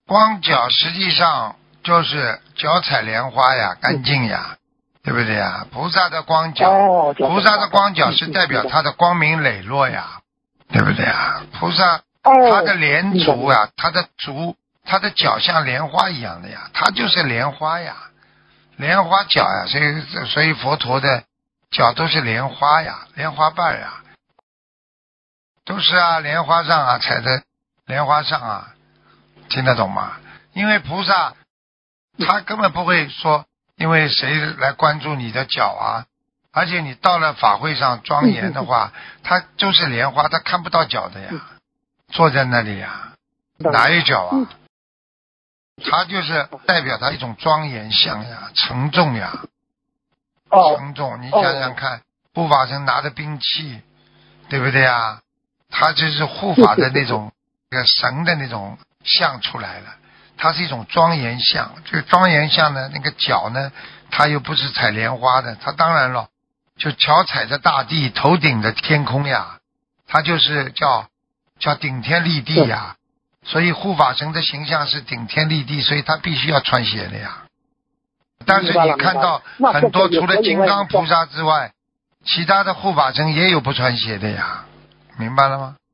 光脚实际上就是脚踩莲花呀，干净呀，对不对呀？菩萨的光脚，菩萨的光脚是代表他的光明磊落呀，对不对呀？菩萨他的莲足啊，他的足，他的脚像莲花一样的呀，他就是莲花呀，莲花脚呀，所以佛陀的脚都是莲花呀，莲花瓣呀，都是啊，莲花上啊，踩在莲花上啊，听得懂吗？因为菩萨他根本不会说因为谁来关注你的脚啊，而且你到了法会上庄严的话，他就是莲花，他看不到脚的呀，坐在那里呀，哪有脚啊？他就是代表他一种庄严相呀，沉重呀，沉重。你想想看，护法神拿着兵器，对不对呀？他就是护法的那种神的那种像出来了，它是一种庄严像。这个庄严像呢，那个脚呢，它又不是踩莲花的，它当然了，就脚踩着大地，头顶着天空呀，它就是叫顶天立地呀。所以护法神的形象是顶天立地，所以他必须要穿鞋的呀。但是你看到很多除了金刚菩萨之外，其他的护法神也有不穿鞋的呀，明白了吗？